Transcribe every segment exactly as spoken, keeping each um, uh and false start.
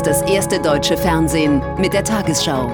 ist das erste deutsche Fernsehen mit der Tagesschau.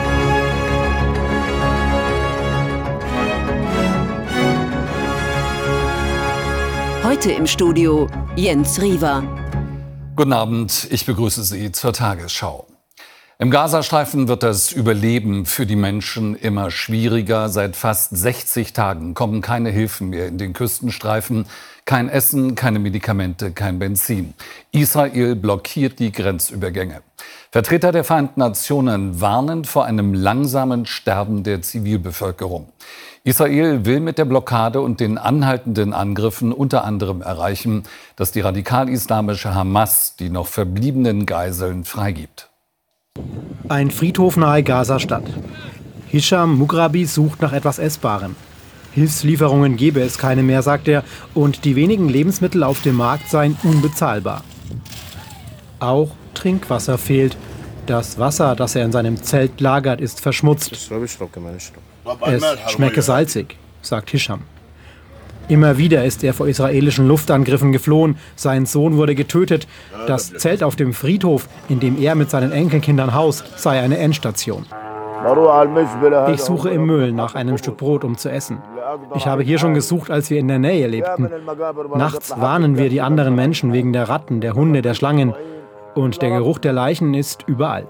Heute im Studio Jens Riewer. Guten Abend, ich begrüße Sie zur Tagesschau. Im Gazastreifen wird das Überleben für die Menschen immer schwieriger. Seit fast sechzig Tagen kommen keine Hilfen mehr in den Küstenstreifen. Kein Essen, keine Medikamente, kein Benzin. Israel blockiert die Grenzübergänge. Vertreter der Vereinten Nationen warnen vor einem langsamen Sterben der Zivilbevölkerung. Israel will mit der Blockade und den anhaltenden Angriffen unter anderem erreichen, dass die radikal-islamische Hamas die noch verbliebenen Geiseln freigibt. Ein Friedhof nahe Gaza-Stadt. Hisham Mugrabi sucht nach etwas Essbarem. Hilfslieferungen gebe es keine mehr, sagt er, und die wenigen Lebensmittel auf dem Markt seien unbezahlbar. Auch Trinkwasser fehlt. Das Wasser, das er in seinem Zelt lagert, ist verschmutzt. Es schmecke salzig, sagt Hisham. Immer wieder ist er vor israelischen Luftangriffen geflohen. Sein Sohn wurde getötet. Das Zelt auf dem Friedhof, in dem er mit seinen Enkelkindern haust, sei eine Endstation. Ich suche im Müll nach einem Stück Brot, um zu essen. Ich habe hier schon gesucht, als wir in der Nähe lebten. Nachts warnen wir die anderen Menschen wegen der Ratten, der Hunde, der Schlangen. Und der Geruch der Leichen ist überall.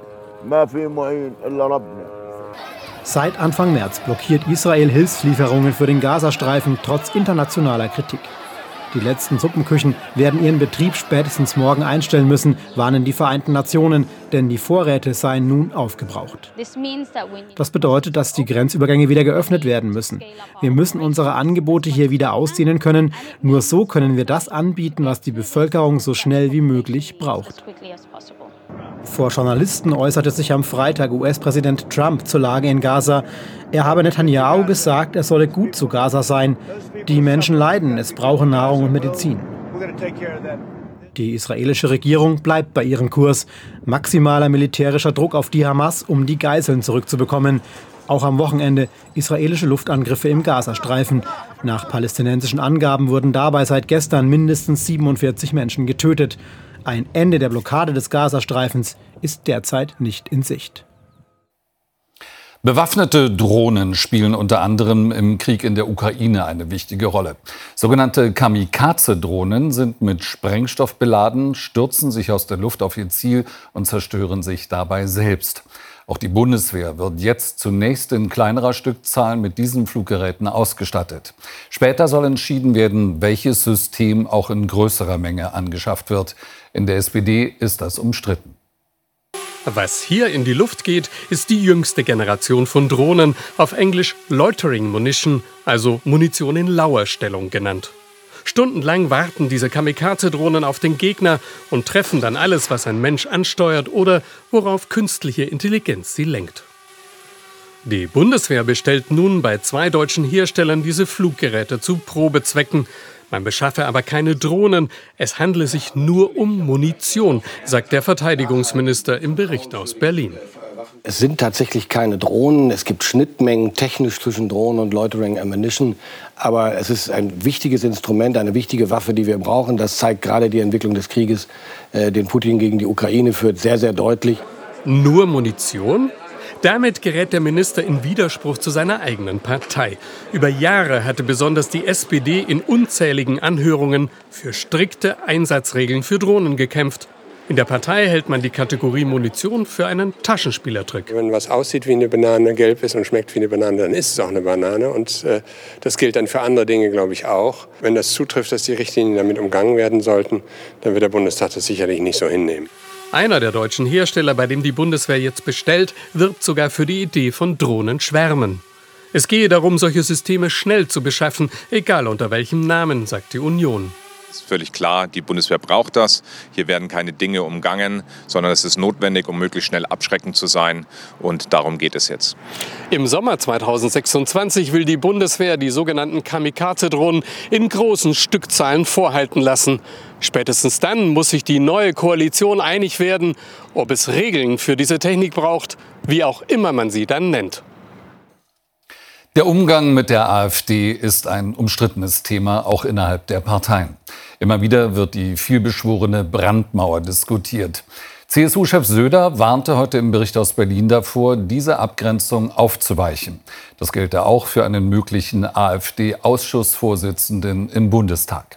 Seit Anfang März blockiert Israel Hilfslieferungen für den Gazastreifen trotz internationaler Kritik. Die letzten Suppenküchen werden ihren Betrieb spätestens morgen einstellen müssen, warnen die Vereinten Nationen, denn die Vorräte seien nun aufgebraucht. Das bedeutet, dass die Grenzübergänge wieder geöffnet werden müssen. Wir müssen unsere Angebote hier wieder ausdehnen können. Nur so können wir das anbieten, was die Bevölkerung so schnell wie möglich braucht. Vor Journalisten äußerte sich am Freitag U S-Präsident Trump zur Lage in Gaza. Er habe Netanyahu gesagt, er solle gut zu Gaza sein. Die Menschen leiden, es brauchen Nahrung und Medizin. Die israelische Regierung bleibt bei ihrem Kurs. Maximaler militärischer Druck auf die Hamas, um die Geiseln zurückzubekommen. Auch am Wochenende israelische Luftangriffe im Gazastreifen. Nach palästinensischen Angaben wurden dabei seit gestern mindestens siebenundvierzig Menschen getötet. Ein Ende der Blockade des Gazastreifens ist derzeit nicht in Sicht. Bewaffnete Drohnen spielen unter anderem im Krieg in der Ukraine eine wichtige Rolle. Sogenannte Kamikaze-Drohnen sind mit Sprengstoff beladen, stürzen sich aus der Luft auf ihr Ziel und zerstören sich dabei selbst. Auch die Bundeswehr wird jetzt zunächst in kleinerer Stückzahl mit diesen Fluggeräten ausgestattet. Später soll entschieden werden, welches System auch in größerer Menge angeschafft wird. In der S P D ist das umstritten. Was hier in die Luft geht, ist die jüngste Generation von Drohnen, auf Englisch Loitering Munition, also Munition in Lauerstellung genannt. Stundenlang warten diese Kamikaze-Drohnen auf den Gegner und treffen dann alles, was ein Mensch ansteuert oder worauf künstliche Intelligenz sie lenkt. Die Bundeswehr bestellt nun bei zwei deutschen Herstellern diese Fluggeräte zu Probezwecken. Man beschaffe aber keine Drohnen, es handle sich nur um Munition, sagt der Verteidigungsminister im Bericht aus Berlin. Es sind tatsächlich keine Drohnen. Es gibt Schnittmengen technisch zwischen Drohnen und Loitering Ammunition. Aber es ist ein wichtiges Instrument, eine wichtige Waffe, die wir brauchen. Das zeigt gerade die Entwicklung des Krieges, äh, den Putin gegen die Ukraine führt, sehr, sehr deutlich. Nur Munition? Damit gerät der Minister in Widerspruch zu seiner eigenen Partei. Über Jahre hatte besonders die S P D in unzähligen Anhörungen für strikte Einsatzregeln für Drohnen gekämpft. In der Partei hält man die Kategorie Munition für einen Taschenspielertrick. Wenn was aussieht wie eine Banane, gelb ist und schmeckt wie eine Banane, dann ist es auch eine Banane. Und äh, das gilt dann für andere Dinge, glaube ich, auch. Wenn das zutrifft, dass die Richtlinien damit umgangen werden sollten, dann wird der Bundestag das sicherlich nicht so hinnehmen. Einer der deutschen Hersteller, bei dem die Bundeswehr jetzt bestellt, wirbt sogar für die Idee von Drohnenschwärmen. Es gehe darum, solche Systeme schnell zu beschaffen, egal unter welchem Namen, sagt die Union. Es ist völlig klar, die Bundeswehr braucht das. Hier werden keine Dinge umgangen, sondern es ist notwendig, um möglichst schnell abschreckend zu sein. Und darum geht es jetzt. Im Sommer zweitausendsechsundzwanzig will die Bundeswehr die sogenannten Kamikaze-Drohnen in großen Stückzahlen vorhalten lassen. Spätestens dann muss sich die neue Koalition einig werden, ob es Regeln für diese Technik braucht, wie auch immer man sie dann nennt. Der Umgang mit der AfD ist ein umstrittenes Thema, auch innerhalb der Parteien. Immer wieder wird die vielbeschworene Brandmauer diskutiert. C S U-Chef Söder warnte heute im Bericht aus Berlin davor, diese Abgrenzung aufzuweichen. Das gelte auch für einen möglichen AfD-Ausschussvorsitzenden im Bundestag.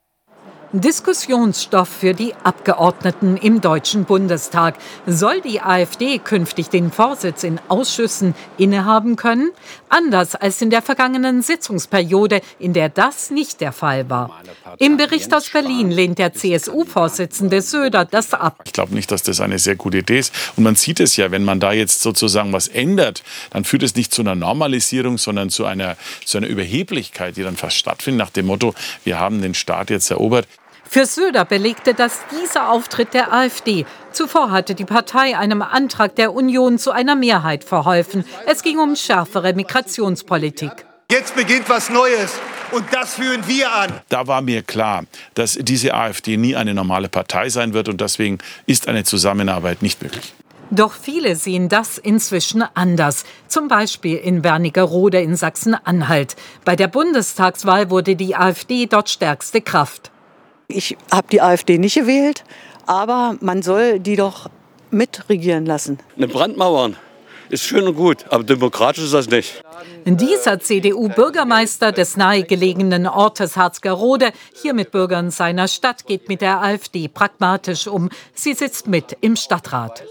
Diskussionsstoff für die Abgeordneten im Deutschen Bundestag. Soll die AfD künftig den Vorsitz in Ausschüssen innehaben können? Anders als in der vergangenen Sitzungsperiode, in der das nicht der Fall war. Im Bericht aus Berlin lehnt der C S U-Vorsitzende Söder das ab. Ich glaube nicht, dass das eine sehr gute Idee ist. Und man sieht es ja, wenn man da jetzt sozusagen was ändert, dann führt es nicht zu einer Normalisierung, sondern zu einer, zu einer Überheblichkeit, die dann fast stattfindet, nach dem Motto, wir haben den Staat jetzt erobert. Für Söder belegte das dieser Auftritt der AfD. Zuvor hatte die Partei einem Antrag der Union zu einer Mehrheit verholfen. Es ging um schärfere Migrationspolitik. Jetzt beginnt was Neues und das führen wir an. Da war mir klar, dass diese AfD nie eine normale Partei sein wird und deswegen ist eine Zusammenarbeit nicht möglich. Doch viele sehen das inzwischen anders. Zum Beispiel in Wernigerode in Sachsen-Anhalt. Bei der Bundestagswahl wurde die AfD dort stärkste Kraft. Ich habe die AfD nicht gewählt, aber man soll die doch mitregieren lassen. Eine Brandmauern ist schön und gut, aber demokratisch ist das nicht. Dieser C D U-Bürgermeister des nahegelegenen Ortes Harzgerode, hier mit Bürgern seiner Stadt, geht mit der AfD pragmatisch um. Sie sitzt mit im Stadtrat.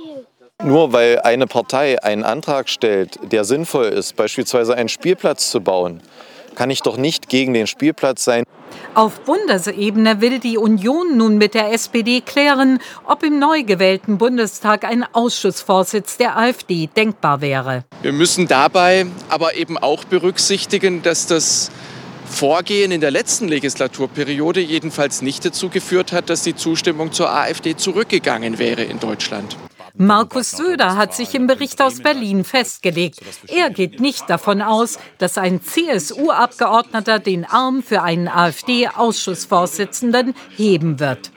Nur weil eine Partei einen Antrag stellt, der sinnvoll ist, beispielsweise einen Spielplatz zu bauen, kann ich doch nicht gegen den Spielplatz sein. Auf Bundesebene will die Union nun mit der S P D klären, ob im neu gewählten Bundestag ein Ausschussvorsitz der AfD denkbar wäre. Wir müssen dabei aber eben auch berücksichtigen, dass das Vorgehen in der letzten Legislaturperiode jedenfalls nicht dazu geführt hat, dass die Zustimmung zur AfD zurückgegangen wäre in Deutschland. Markus Söder hat sich im Bericht aus Berlin festgelegt. Er geht nicht davon aus, dass ein C S U-Abgeordneter den Arm für einen AfD-Ausschussvorsitzenden heben wird.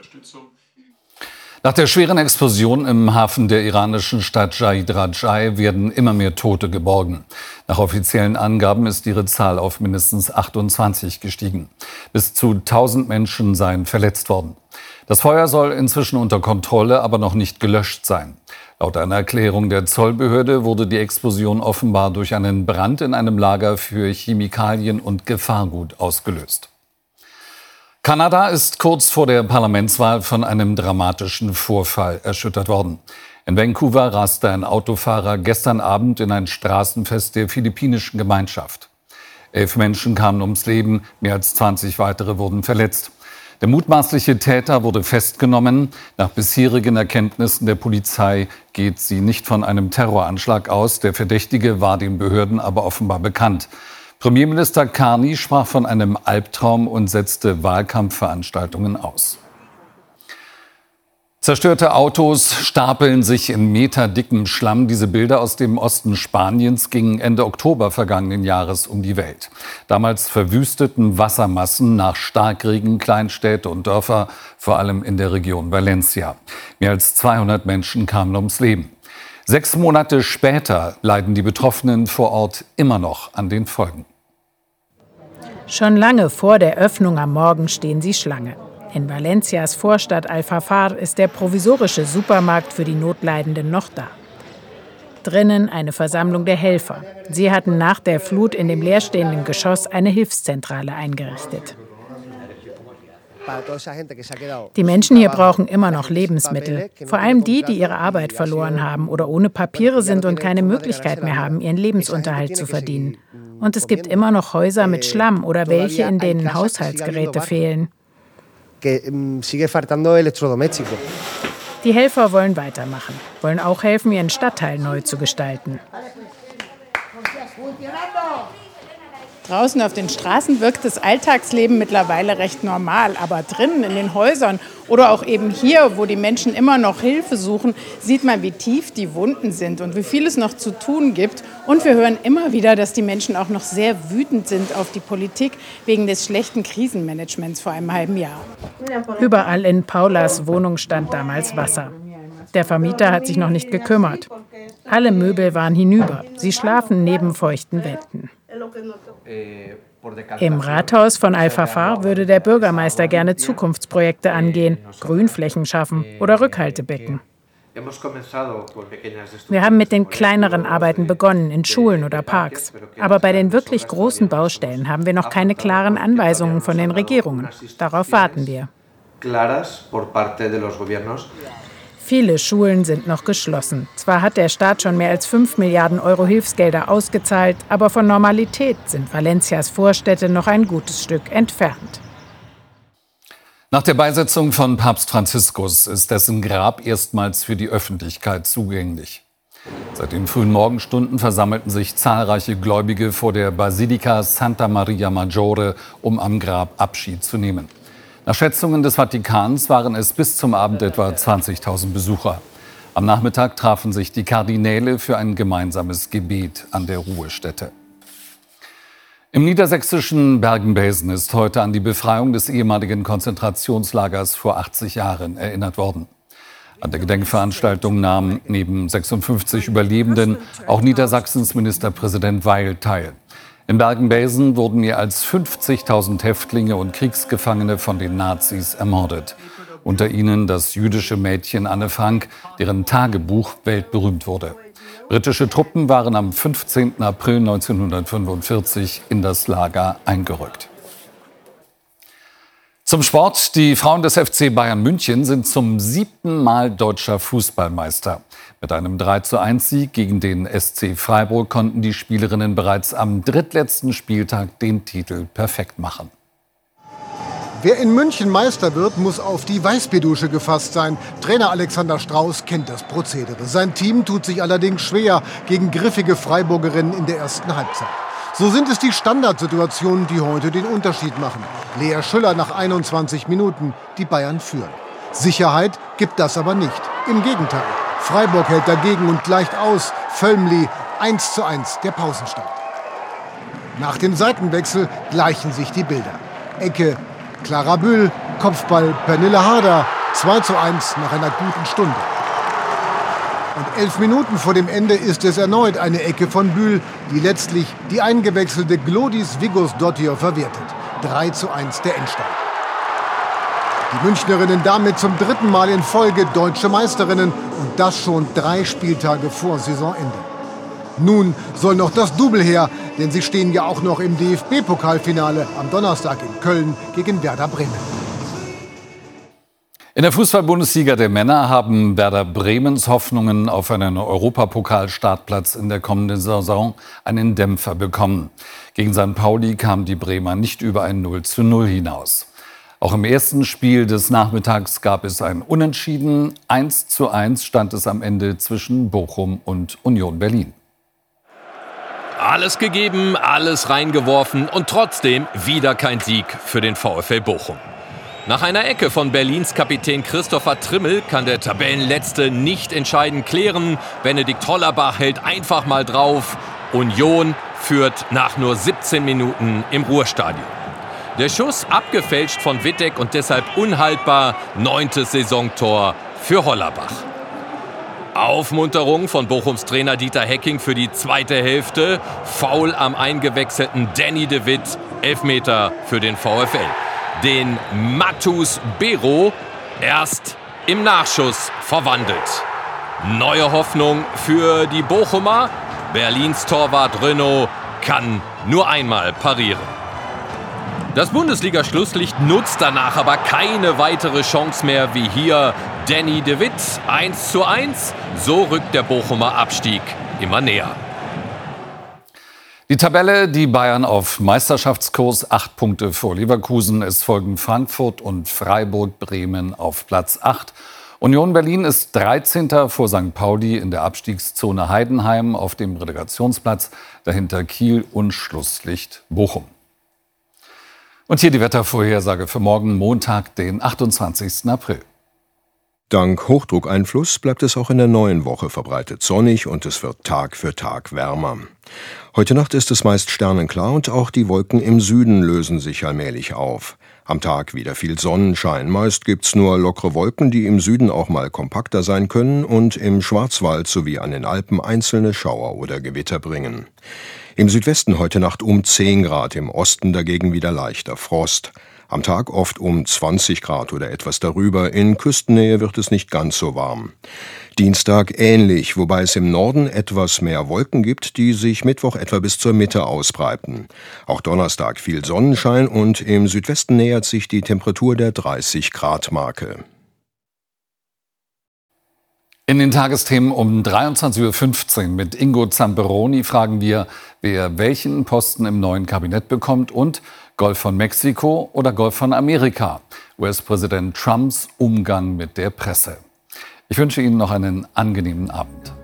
Nach der schweren Explosion im Hafen der iranischen Stadt Jahid Rajai werden immer mehr Tote geborgen. Nach offiziellen Angaben ist ihre Zahl auf mindestens achtundzwanzig gestiegen. Bis zu tausend Menschen seien verletzt worden. Das Feuer soll inzwischen unter Kontrolle, aber noch nicht gelöscht sein. Laut einer Erklärung der Zollbehörde wurde die Explosion offenbar durch einen Brand in einem Lager für Chemikalien und Gefahrgut ausgelöst. Kanada ist kurz vor der Parlamentswahl von einem dramatischen Vorfall erschüttert worden. In Vancouver raste ein Autofahrer gestern Abend in ein Straßenfest der philippinischen Gemeinschaft. Elf Menschen kamen ums Leben, mehr als zwanzig weitere wurden verletzt. Der mutmaßliche Täter wurde festgenommen. Nach bisherigen Erkenntnissen der Polizei geht sie nicht von einem Terroranschlag aus. Der Verdächtige war den Behörden aber offenbar bekannt. Premierminister Carney sprach von einem Albtraum und setzte Wahlkampfveranstaltungen aus. Zerstörte Autos stapeln sich in meterdickem Schlamm. Diese Bilder aus dem Osten Spaniens gingen Ende Oktober vergangenen Jahres um die Welt. Damals verwüsteten Wassermassen nach Starkregen Kleinstädte und Dörfer, vor allem in der Region Valencia. Mehr als zweihundert Menschen kamen ums Leben. Sechs Monate später leiden die Betroffenen vor Ort immer noch an den Folgen. Schon lange vor der Öffnung am Morgen stehen sie Schlange. In Valencias Vorstadt Alfafar ist der provisorische Supermarkt für die Notleidenden noch da. Drinnen eine Versammlung der Helfer. Sie hatten nach der Flut in dem leerstehenden Geschoss eine Hilfszentrale eingerichtet. Die Menschen hier brauchen immer noch Lebensmittel. Vor allem die, die ihre Arbeit verloren haben oder ohne Papiere sind und keine Möglichkeit mehr haben, ihren Lebensunterhalt zu verdienen. Und es gibt immer noch Häuser mit Schlamm oder welche, in denen Haushaltsgeräte fehlen. Die Helfer wollen weitermachen, wollen auch helfen, ihren Stadtteil neu zu gestalten. Draußen auf den Straßen wirkt das Alltagsleben mittlerweile recht normal. Aber drinnen in den Häusern oder auch eben hier, wo die Menschen immer noch Hilfe suchen, sieht man, wie tief die Wunden sind und wie viel es noch zu tun gibt. Und wir hören immer wieder, dass die Menschen auch noch sehr wütend sind auf die Politik wegen des schlechten Krisenmanagements vor einem halben Jahr. Überall in Paulas Wohnung stand damals Wasser. Der Vermieter hat sich noch nicht gekümmert. Alle Möbel waren hinüber. Sie schlafen neben feuchten Wänden. Im Rathaus von Alfafar würde der Bürgermeister gerne Zukunftsprojekte angehen, Grünflächen schaffen oder Rückhaltebecken. Wir haben mit den kleineren Arbeiten begonnen, in Schulen oder Parks. Aber bei den wirklich großen Baustellen haben wir noch keine klaren Anweisungen von den Regierungen. Darauf warten wir. Viele Schulen sind noch geschlossen. Zwar hat der Staat schon mehr als fünf Milliarden Euro Hilfsgelder ausgezahlt, aber von Normalität sind Valencias Vorstädte noch ein gutes Stück entfernt. Nach der Beisetzung von Papst Franziskus ist dessen Grab erstmals für die Öffentlichkeit zugänglich. Seit den frühen Morgenstunden versammelten sich zahlreiche Gläubige vor der Basilika Santa Maria Maggiore, um am Grab Abschied zu nehmen. Nach Schätzungen des Vatikans waren es bis zum Abend etwa zwanzigtausend Besucher. Am Nachmittag trafen sich die Kardinäle für ein gemeinsames Gebet an der Ruhestätte. Im niedersächsischen Bergen-Belsen ist heute an die Befreiung des ehemaligen Konzentrationslagers vor achtzig Jahren erinnert worden. An der Gedenkveranstaltung nahm neben sechsundfünfzig Überlebenden auch Niedersachsens Ministerpräsident Weil teil. In Bergen-Belsen wurden mehr als fünfzigtausend Häftlinge und Kriegsgefangene von den Nazis ermordet. Unter ihnen das jüdische Mädchen Anne Frank, deren Tagebuch weltberühmt wurde. Britische Truppen waren am fünfzehnten April neunzehnhundertfünfundvierzig in das Lager eingerückt. Zum Sport. Die Frauen des F C Bayern München sind zum siebten Mal deutscher Fußballmeister. Mit einem drei zu eins Sieg gegen den S C Freiburg konnten die Spielerinnen bereits am drittletzten Spieltag den Titel perfekt machen. Wer in München Meister wird, muss auf die Weißbierdusche gefasst sein. Trainer Alexander Strauß kennt das Prozedere. Sein Team tut sich allerdings schwer gegen griffige Freiburgerinnen in der ersten Halbzeit. So sind es die Standardsituationen, die heute den Unterschied machen. Lea Schüller nach einundzwanzig Minuten, die Bayern führen. Sicherheit gibt das aber nicht. Im Gegenteil. Freiburg hält dagegen und gleicht aus. Völmli eins zu eins der Pausenstand. Nach dem Seitenwechsel gleichen sich die Bilder. Ecke Clara Bühl, Kopfball Pernille Harder, zwei zu eins nach einer guten Stunde. Und elf Minuten vor dem Ende ist es erneut eine Ecke von Bühl, die letztlich die eingewechselte Glodis Vigosdottir verwertet. drei zu eins der Endstand. Die Münchnerinnen damit zum dritten Mal in Folge deutsche Meisterinnen und das schon drei Spieltage vor Saisonende. Nun soll noch das Double her, denn sie stehen ja auch noch im D F B-Pokalfinale am Donnerstag in Köln gegen Werder Bremen. In der Fußball-Bundesliga der Männer haben Werder Bremens Hoffnungen auf einen Europapokal-Startplatz in der kommenden Saison einen Dämpfer bekommen. Gegen Sankt Pauli kamen die Bremer nicht über ein null zu null hinaus. Auch im ersten Spiel des Nachmittags gab es ein Unentschieden. eins zu eins stand es am Ende zwischen Bochum und Union Berlin. Alles gegeben, alles reingeworfen und trotzdem wieder kein Sieg für den VfL Bochum. Nach einer Ecke von Berlins Kapitän Christopher Trimmel kann der Tabellenletzte nicht entscheidend klären. Benedikt Hollerbach hält einfach mal drauf. Union führt nach nur siebzehn Minuten im Ruhrstadion. Der Schuss abgefälscht von Wittek und deshalb unhaltbar. Neuntes Saisontor für Hollerbach. Aufmunterung von Bochums Trainer Dieter Hecking für die zweite Hälfte. Foul am eingewechselten Danny de Witt. Elfmeter für den VfL. Den Matus Bero erst im Nachschuss verwandelt. Neue Hoffnung für die Bochumer. Berlins Torwart Renaud kann nur einmal parieren. Das Bundesliga-Schlusslicht nutzt danach aber keine weitere Chance mehr wie hier Danny de Witt. eins zu eins. So rückt der Bochumer Abstieg immer näher. Die Tabelle, die Bayern auf Meisterschaftskurs, acht Punkte vor Leverkusen. Es folgen Frankfurt und Freiburg, Bremen auf Platz acht. Union Berlin ist dreizehnter vor Sankt Pauli in der Abstiegszone Heidenheim auf dem Relegationsplatz. Dahinter Kiel und Schlusslicht Bochum. Und hier die Wettervorhersage für morgen Montag, den achtundzwanzigsten April. Dank Hochdruckeinfluss bleibt es auch in der neuen Woche verbreitet sonnig und es wird Tag für Tag wärmer. Heute Nacht ist es meist sternenklar und auch die Wolken im Süden lösen sich allmählich auf. Am Tag wieder viel Sonnenschein. Meist gibt's nur lockere Wolken, die im Süden auch mal kompakter sein können und im Schwarzwald sowie an den Alpen einzelne Schauer oder Gewitter bringen. Im Südwesten heute Nacht um zehn Grad, im Osten dagegen wieder leichter Frost. Am Tag oft um zwanzig Grad oder etwas darüber. In Küstennähe wird es nicht ganz so warm. Dienstag ähnlich, wobei es im Norden etwas mehr Wolken gibt, die sich Mittwoch etwa bis zur Mitte ausbreiten. Auch Donnerstag viel Sonnenschein und im Südwesten nähert sich die Temperatur der dreißig Grad Marke. In den Tagesthemen um dreiundzwanzig Uhr fünfzehn mit Ingo Zamperoni fragen wir, wer welchen Posten im neuen Kabinett bekommt und Golf von Mexiko oder Golf von Amerika. U S-Präsident Trumps Umgang mit der Presse. Ich wünsche Ihnen noch einen angenehmen Abend.